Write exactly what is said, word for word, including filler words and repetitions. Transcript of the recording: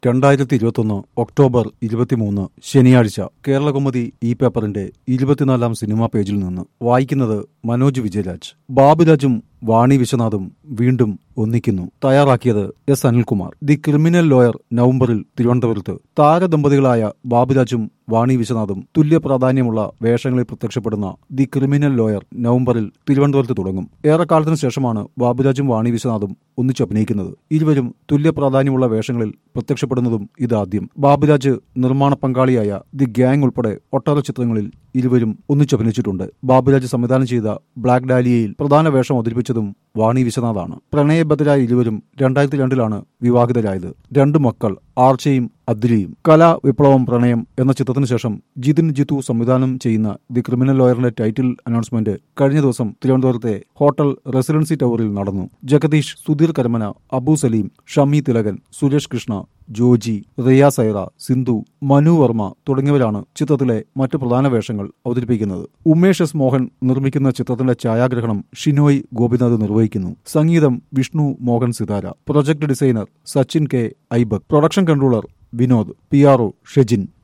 രണ്ടായിരത്തി ഇരുപത്തൊന്ന് ഒക്ടോബർ ഇരുപത്തിമൂന്ന് ശനിയാഴ്ച കേരളകൗമുദി ഈ പേപ്പറിന്റെ ഇരുപത്തിനാലാം സിനിമാ പേജിൽ നിന്ന് വായിക്കുന്നത് മനോജ് വിജയരാജ്. ബാബുരാജും വാണി വിശ്വനാഥും വീണ്ടും ഒന്നിക്കുന്നു. തയ്യാറാക്കിയത് S Anilkumar. The Criminal Lawyer നവംബറിൽ തിരുവനന്തപുരത്ത്. താരദമ്പതികളായ ബാബുരാജും വാണി വിശ്വനാഥും തുല്യ പ്രാധാന്യമുള്ള വേഷങ്ങളിൽ പ്രത്യക്ഷപ്പെടുന്ന ദി ക്രിമിനൽ ലോയർ നവംബറിൽ തിരുവനന്തപുരത്ത് തുടങ്ങും. ഏറെക്കാലത്തിനു ശേഷമാണ് ബാബുരാജും വാണി വിശ്വനാഥും ഒന്നിച്ചഭിനയിക്കുന്നത്. ഇരുവരും തുല്യ പ്രാധാന്യമുള്ള വേഷങ്ങളിൽ പ്രത്യക്ഷപ്പെടുന്നതും ഇതാദ്യം. ബാബുരാജ് നിർമ്മാണ പങ്കാളിയായ ദി ഗ്യാങ് ഉൾപ്പെടെ ഒട്ടേറെ ചിത്രങ്ങളിൽ ഇരുവരും ഒന്നിച്ചഭിനയിച്ചിട്ടുണ്ട്. ബാബുരാജ് സംവിധാനം ചെയ്ത ബ്ലാക്ക് ഡാലിയയിൽ പ്രധാന വേഷം അവതരിപ്പിച്ചതും വാണി വിശ്വനാഥാണ്. പ്രണയബദ്ധരായ ഇരുവരും രണ്ടായിരത്തി രണ്ടിലാണ് വിവാഹിതരായത്. രണ്ടു മക്കൾ ആർച്ചയും അദ്ലിയും. കല, വിപ്ലവം, പ്രണയം എന്ന ചിത്രത്തിനു ശേഷം ജിതിൻ ജിത്തു സംവിധാനം ചെയ്യുന്ന ദി ക്രിമിനൽ ലോയറിന്റെ ടൈറ്റിൽ അനൗൺസ്മെന്റ് കഴിഞ്ഞ ദിവസം തിരുവനന്തപുരത്തെ ഹോട്ടൽ റെസിഡൻസി ടവറിൽ നടന്നു. ജഗദീഷ്, സുധീർ കരമന, അബു സലീം, ഷമി തിലകൻ, സുരേഷ് കൃഷ്ണ, ജോജി, റിയ സൈറ, സിന്ധു, മനു വർമ്മ തുടങ്ങിയവരാണ് ചിത്രത്തിലെ മറ്റു പ്രധാന വേഷങ്ങൾ അവതരിപ്പിക്കുന്നത്. ഉമേഷ് എസ് മോഹൻ നിർമ്മിക്കുന്ന ചിത്രത്തിന്റെ ഛായാഗ്രഹണം ഷിനോയ് ഗോപിനാഥ് നിർവഹിക്കുന്നു. സംഗീതം Vishnu Mohan Sithara. Project designer Sachin K Ibac. Production controller Vinod. P R O Shejin.